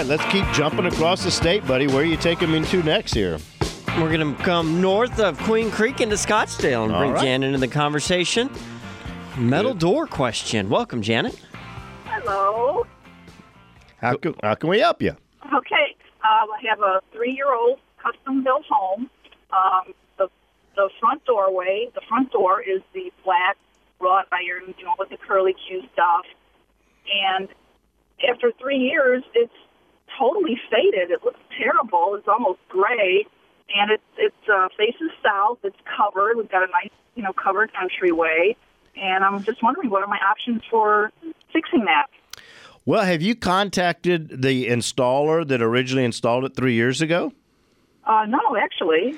right, let's keep jumping across the state, buddy. Where are you taking me to next here? We're going to come north of Queen Creek into Scottsdale and bring Janet into the conversation. Metal door question. Welcome, Janet. Hello. How can we help you? Okay. I have a 3-year-old custom-built home. The front door is the flat wrought iron, with the curly Q stuff. And after 3 years, it's totally faded. It looks terrible. It's almost gray. And it faces south. It's covered. We've got a nice, covered entryway. And I'm just wondering, what are my options for fixing that? Well, have you contacted the installer that originally installed it 3 years ago? No, actually.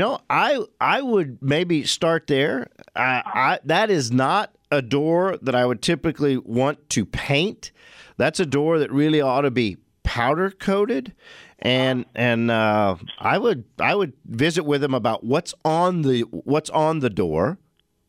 I would maybe start there. That is not a door that I would typically want to paint. That's a door that really ought to be powder coated. And I would visit with them about what's on the door.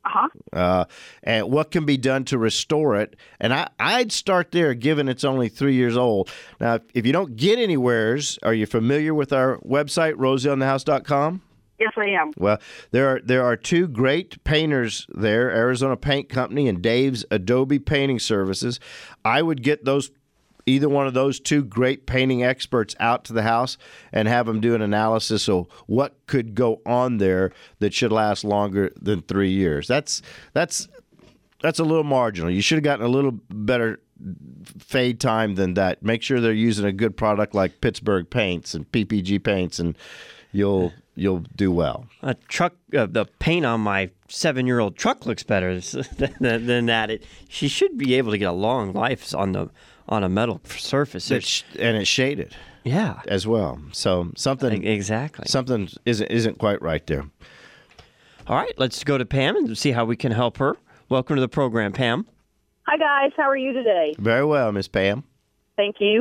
And what can be done to restore it. And I'd start there, given it's only 3 years old. Now, if you don't get anywheres, are you familiar with our website, rosieonthehouse.com? Yes, I am. Well, there are two great painters there, Arizona Paint Company and Dave's Adobe Painting Services. I would get either one of those two great painting experts out to the house and have them do an analysis of what could go on there that should last longer than 3 years. That's a little marginal. You should have gotten a little better fade time than that. Make sure they're using a good product like Pittsburgh paints and PPG paints, and you'll do well. The paint on my 7-year-old truck looks better than that. She should be able to get a long life on a metal surface. And it's shaded. Yeah. As well. So something isn't quite right there. All right, let's go to Pam and see how we can help her. Welcome to the program, Pam. Hi, guys. How are you today? Very well, Miss Pam. Thank you.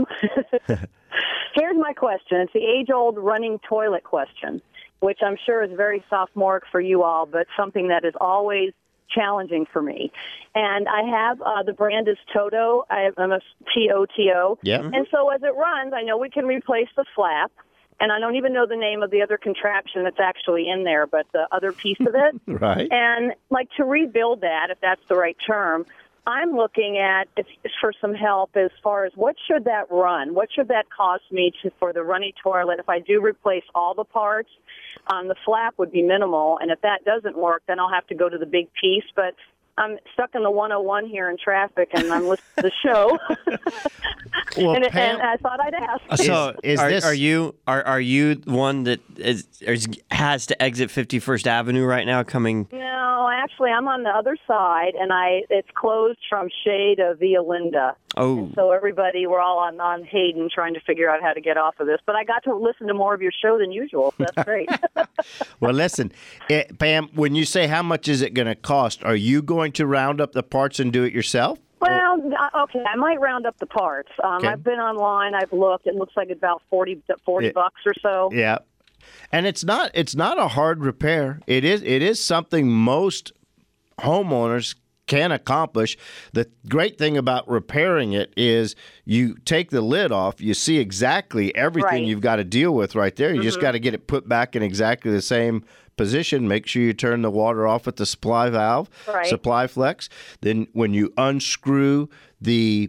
Here's my question. It's the age-old running toilet question, which I'm sure is very sophomoric for you all, but something that is always challenging for me. And I have the brand is Toto. I'm a TOTO. Yeah. And so as it runs, I know we can replace the flap. And I don't even know the name of the other contraption that's actually in there, but the other piece of it. Right. And to rebuild that, if that's the right term, I'm looking at for some help as far as what should that run? What should that cost me for the runny toilet if I do replace all the parts? The flap would be minimal, and if that doesn't work, then I'll have to go to the big piece. But I'm stuck in the 101 here in traffic, and I'm listening to the show. Well, and Pam, I thought I'd ask. So, are you one that has to exit 51st Avenue right now? No, actually, I'm on the other side, and it's closed from Shea to Via Linda. Oh, and so we're all on Hayden trying to figure out how to get off of this. But I got to listen to more of your show than usual. So that's great. Well, listen, Pam, when you say how much is it going to cost, are you going to round up the parts and do it yourself? Well, okay, I might round up the parts. Okay. I've been online. I've looked. It looks like about $40 bucks or so. Yeah, and it's not a hard repair. It is something most homeowners can accomplish. The great thing about repairing it is you take the lid off, you see exactly everything you've got to deal with right there. You just got to get it put back in exactly the same position. Make sure you turn the water off at the supply valve, supply flex. Then when you unscrew the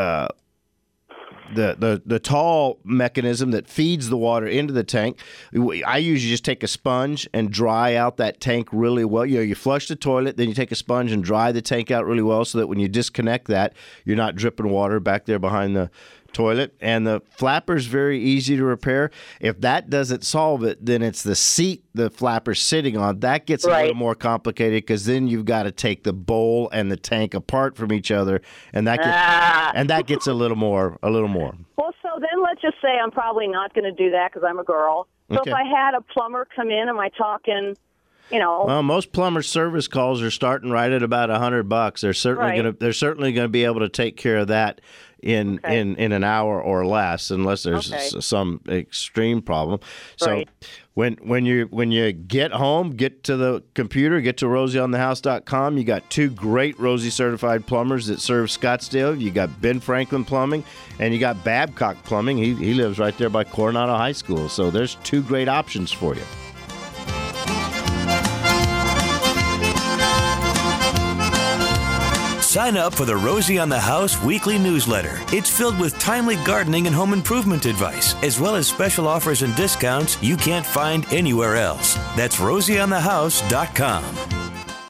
tall mechanism that feeds the water into the tank, I usually just take a sponge and dry out that tank really well. You flush the toilet, then you take a sponge and dry the tank out really well so that when you disconnect that, you're not dripping water back there behind the toilet. And the flapper's very easy to repair. If that doesn't solve it, then it's the seat the flapper's sitting on. That gets a little more complicated because then you've got to take the bowl and the tank apart from each other, and that gets a little more. Well, so then let's just say I'm probably not going to do that because I'm a girl. So if I had a plumber come in, am I talking? Well, most plumber service calls are starting right at about $100. They're certainly going to be able to take care of that in an hour or less, unless there's some extreme problem. So when you get home, get to the computer, get to RosieOnTheHouse.com. You got 2 great Rosie certified plumbers that serve Scottsdale. You got Ben Franklin Plumbing, and you got Babcock Plumbing. He lives right there by Coronado High School. So there's 2 great options for you. Sign up for the Rosie on the House weekly newsletter. It's filled with timely gardening and home improvement advice, as well as special offers and discounts you can't find anywhere else. That's RosieOnTheHouse.com.